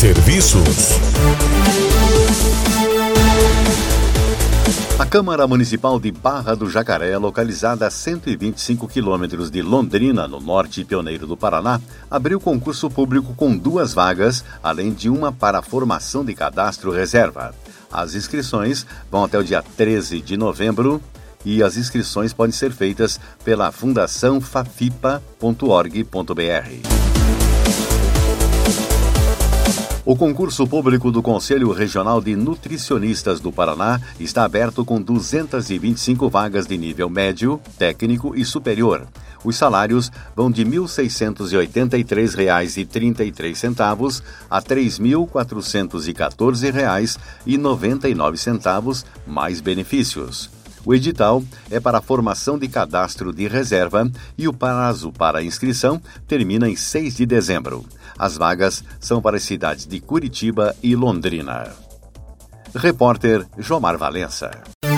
Serviços. A Câmara Municipal de Barra do Jacaré, localizada a 125 quilômetros de Londrina, no norte pioneiro do Paraná, abriu concurso público com 2 vagas, além de uma para a formação de cadastro reserva. As inscrições vão até o dia 13 de novembro e as inscrições podem ser feitas pela Fundação fafipa.org.br. O concurso público do Conselho Regional de Nutricionistas do Paraná está aberto com 225 vagas de nível médio, técnico e superior. Os salários vão de R$ 1.683,33 a R$ 3.414,99, mais benefícios. O edital é para a formação de cadastro de reserva e o prazo para a inscrição termina em 6 de dezembro. As vagas são para as cidades de Curitiba e Londrina. Repórter Jomar Valença.